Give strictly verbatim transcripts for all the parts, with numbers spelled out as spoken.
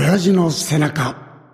親父の背中。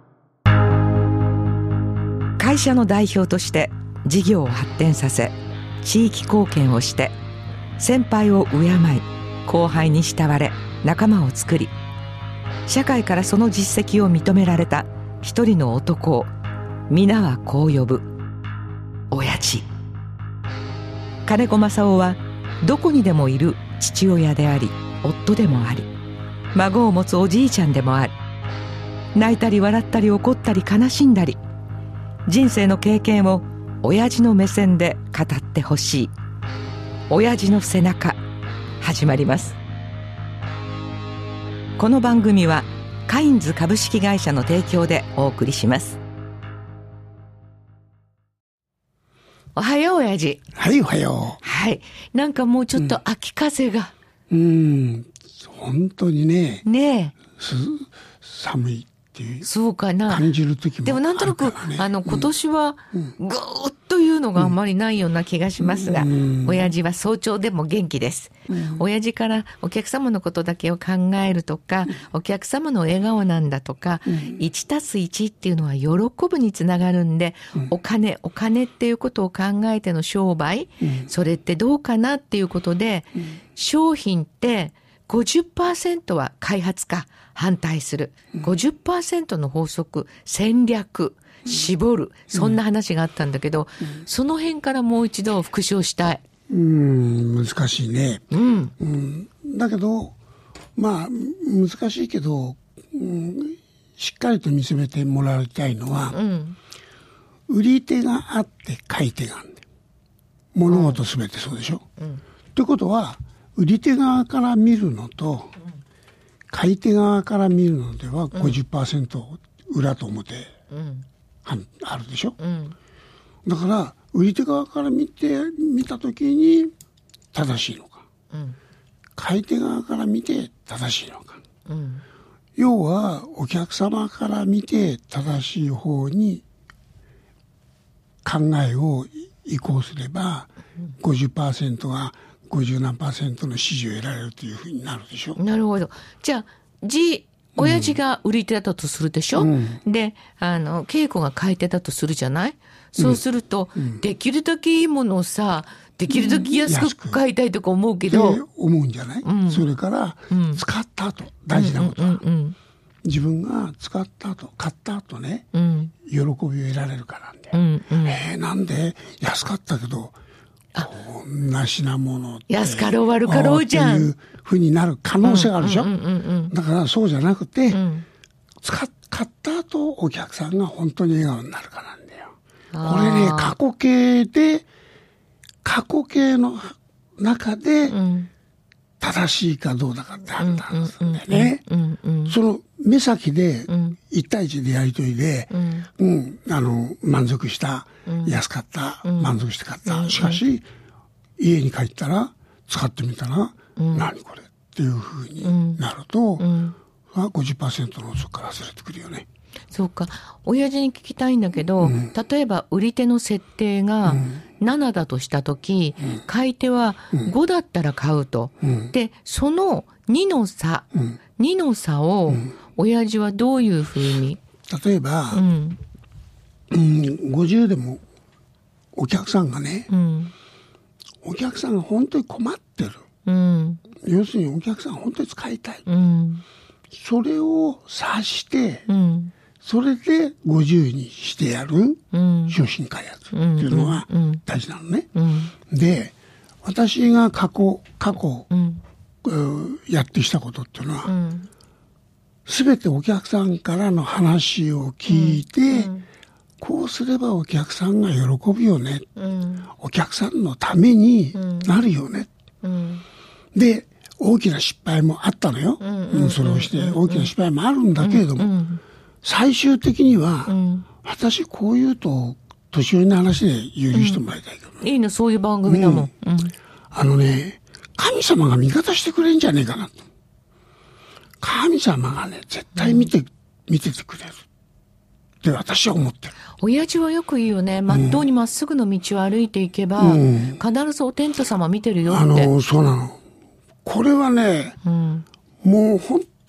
会社の代表として事業を発展させ、地域貢献をして、先輩を敬い、後輩に慕われ仲間を作り、社会からその実績を認められた一人の男を皆はこう呼ぶ、親父。金子正夫はどこにでもいる父親であり、夫でもあり、孫を持つおじいちゃんでもあり、泣いたり笑ったり怒ったり悲しんだり、人生の経験を親父の目線で語ってほしい。親父の背中、始まります。この番組はカインズ株式会社の提供でお送りします。おはよう親父。 はい、おはよう。 はい、なんかもうちょっと秋風が、 うん、うん本当にね、 ねえ、 す寒いっていうそうかな、 感じる時もあるからね。 でもなんとなく、あの今年はぐーっというのがあんまりないような気がしますが、うん、親父は早朝でも元気です、うん、親父からお客様のことだけを考えるとか、うん、お客様の笑顔なんだとか、うん、いちたすいちっていうのは喜ぶにつながるんで、うん、お金お金っていうことを考えての商売、うん、それってどうかなっていうことで、うん、商品って ごじゅっパーセント は開発か反対する、ごじゅっパーセント の法則、戦略、絞る、そんな話があったんだけど、うん、その辺からもう一度復習したい。 うーん難しいね、 うんうん、だけどまあ難しいけど、うん、しっかりと見つめてもらいたいのは、うん、売り手があって買い手があるんだよ。物事すべてそうでしょ、うん、ということは売り手側から見るのと、うん、買い手側から見るのでは ごじゅっパーセント 裏と表、うんあるでしょ、うん、だから売り手側から見て見たときに正しいのか、うん、買い手側から見て正しいのか、うん、要はお客様から見て正しい方に考えを移行すれば、うん、ごじゅっパーセント がごじゅう何パーセントの支持を得られるというふうになるでしょ。 なるほど。じゃあじ親父が売り手だったとするでしょ、うん、で、あの、稽古が買い手だとするじゃない、そうすると、うん、できるだけいいものをさ、できるだけ安く買いたいとか思うけど。 って思うんじゃない、うん、それから、うん、使った後、大事なことは、うんうんうん、自分が使った後、買った後ね、うん、喜びを得られるからなんだよ。うんうん、えー、なんで安かったけど、こんな品物って安かろう悪かろうじゃんっていうふうになる可能性があるでしょ、うんうんうんうん、だからそうじゃなくて、うん、使っ買った後お客さんが本当に笑顔になるかなんだよ。これね過去形で過去形の中で正しいかどうだかって判断するんだよね。その目先で一対一でやりとりで、うんうん、あの満足した、うん、安かった、うん、満足して買った、うん、しかし家に帰ったら使ってみたら、うん、何これっていうふうになると、うんうん、ごじゅっパーセント のそこからずれてくるよね。 そうか。親父に聞きたいんだけど、うん、例えば売り手の設定がななだとしたとき、うん、買い手はごだったら買うと、うん、でそのにの差、うん、にの差を親父はどういうふうに、 例えば、うんうん、ごじゅうでもお客さんがね、うん、お客さんが本当に困ってる、うん、要するにお客さんが本当に使いたい、うん、それを察して、うん、それでごじゅうにしてやる、うん、商品開発っていうのは大事なのね、うんうん、で私が過去過去、うんやってきたことっていうのは、うん、全てお客さんからの話を聞いて、うん、こうすればお客さんが喜ぶよね、うん、お客さんのためになるよね、うん、で大きな失敗もあったのよ、うん、それをして大きな失敗もあるんだけれども、うん、最終的には、うん、私こう言うと年寄りの話で許してもらいたいけど、 うん、いいのそういう番組だもん、うん、 あのね神様が味方してくれんじゃねえかなと。神様がね絶対見て、うん、見ててくれるって私は思ってる。 親父はよく言うよね。まっとうにまっすぐの道を歩いていけば、うん、必ずお天道様見てるよって。 あのそうなの。これはね、うん、もう本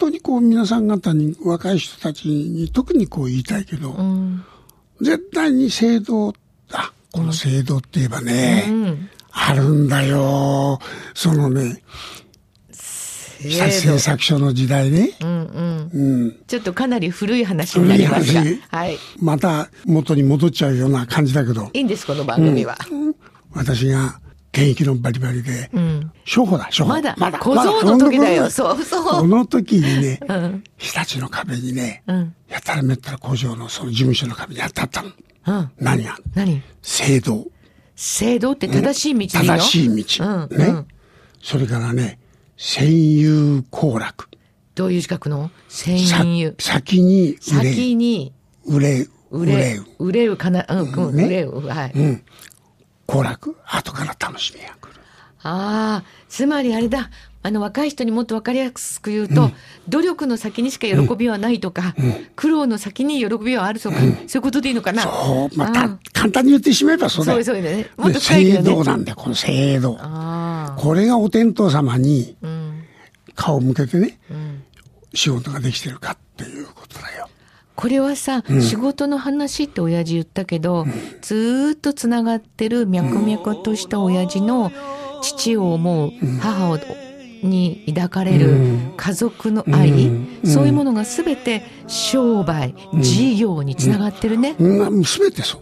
当にこう皆さん方に、若い人たちに特にこう言いたいけど、うん、絶対に制度、あ、この制度って言えばね、うん、あるんだよ。そのね、日立製作所の時代ね、うんうんうん。ちょっとかなり古い話になりますが、はい、 また元に戻っちゃうような感じだけど。 いいんです、この番組は。 うん、私が現役のバリバリで、うん、初歩だ、初歩。 まだ、まだ小僧の時だよ、そうそう。 その時にね、うん、日立の壁にね、うん、やたらめったら工場のその事務所の壁にあったったの。うん、何が何聖堂。 聖堂って正しい道でいいの？ 正しい道。うん、ね、うん。それからね、占有行楽。 どういう字書くの？占有。 先に憂い。 先に憂う。 憂う。憂うかな、うん、うん、憂う、はい。うん。 行楽、後から楽しみが来る。 ああ、つまりあれだ。あの若い人にもっと分かりやすく言うと、うん、努力の先にしか喜びはないとか、うん、苦労の先に喜びはあるとか、うん、そういうことでいいのかな。 そう、また簡単に言ってしまえばそうだよ。 そうそうね。もっと深いけどね。 制度なんだよ、この制度。これがお天道様に顔を向けてね、うん、仕事ができてるかっていうことだよ。 これはさ、うん、仕事の話って親父言ったけど、うん、ずーっとつながってる脈々とした親父の父を思う、うん、母をに抱かれる家族の愛、うんうん、そういうものがすべて商売、うん、事業につながってるね。 すべてそう。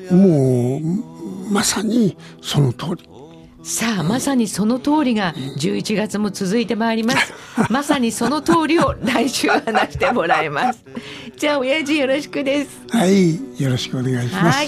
もうまさにその通り。 さあ、まさにその通りがじゅういちがつも続いてまいります。まさにその通りを来週話してもらいます。じゃあ親父よろしくです。 はい、よろしくお願いします。はい。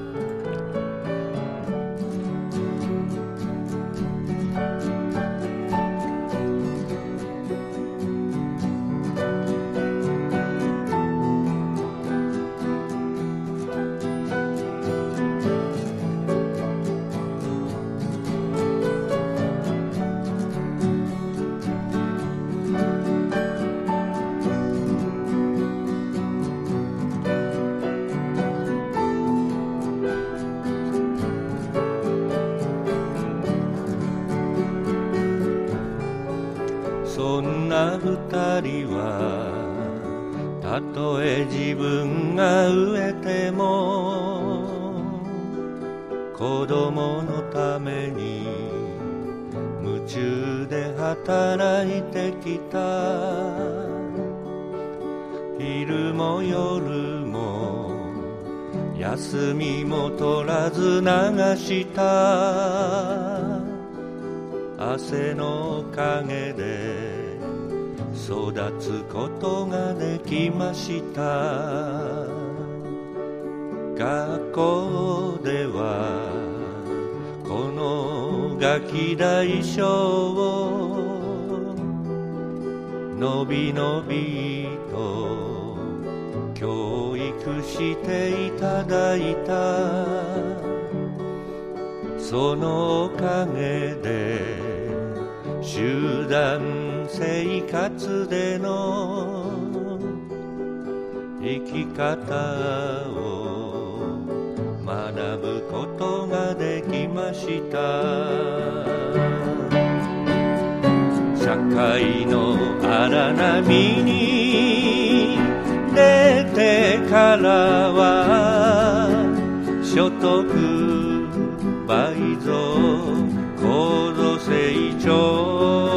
そんな二人はたとえ自分が飢えても子供のために夢中で働いてきた。昼も夜も休みも取らず流した汗の陰で育つことができました。学校ではこのガキ大将をのびのびと教育していただいた。そのおかげで集団生活での生き方を学ぶことができました。社会の荒波に出てからは所得倍増高度成長、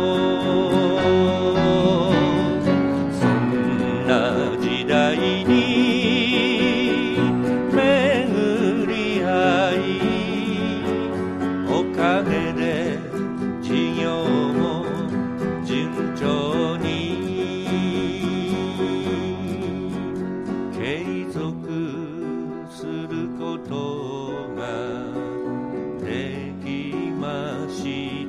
そんな時代に巡り合い、おかげで事業も順調に継続することができました。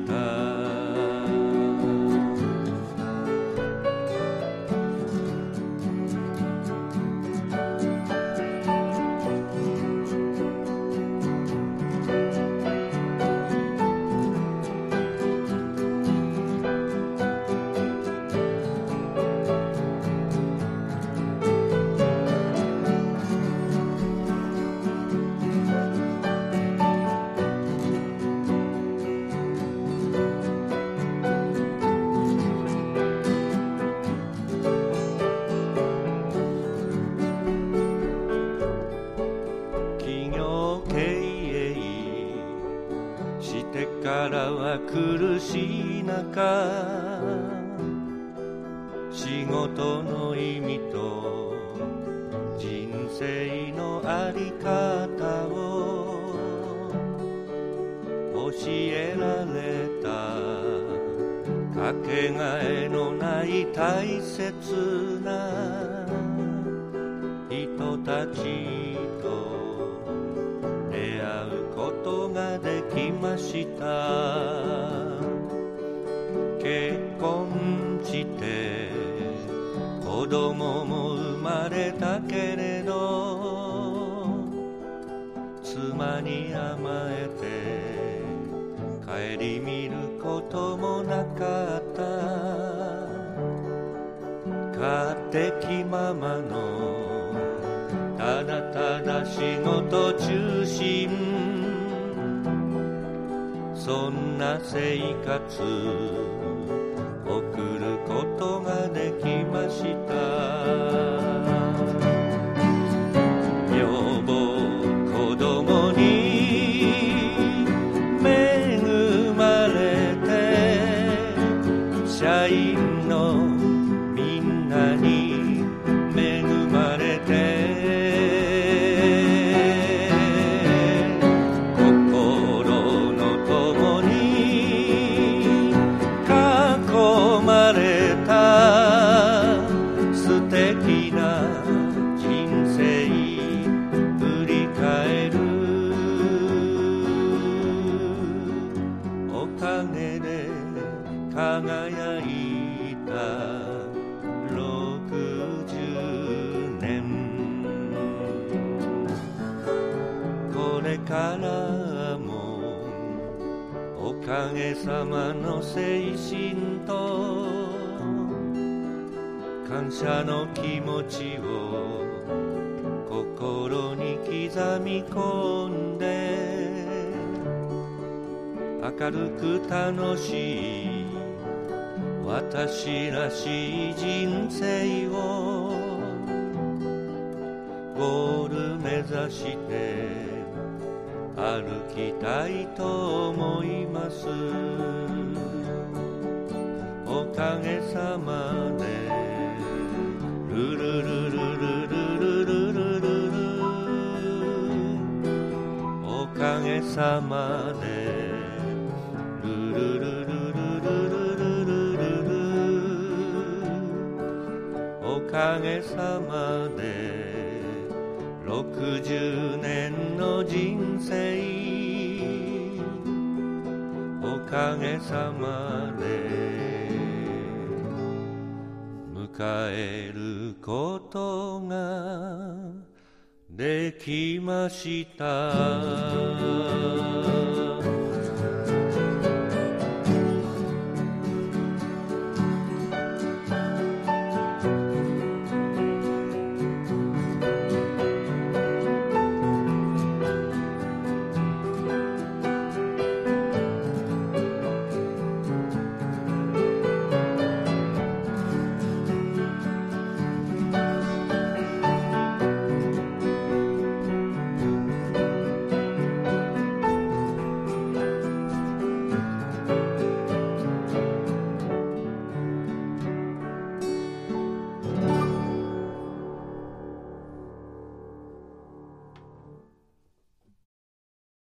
苦しい中、仕事の意味と人生のあり方を教えられた、かけがえのない大切な人たちと出会うことができました。結婚して子供も生まれたけれど、妻に甘えて顧みることもなかった。勝手気ままのただただ仕事中心、そんな生活送ることができました。女房子供に恵まれて、社員のみんなに恵まれて、心の友に囲まれた素敵な人生振り返る。おかげで輝いたろくじゅうねん、これからもおかげさまの精神と感謝の気持ちを心に刻み込んで、明るく楽しい私らしい人生をゴール目指して歩きたいと思います。おかげさまでルルルルルルルルルルル、おかげさまでルルルルルルルルルル、おかげさまでろくじゅうねんの人生、おかげさまで迎えることができました。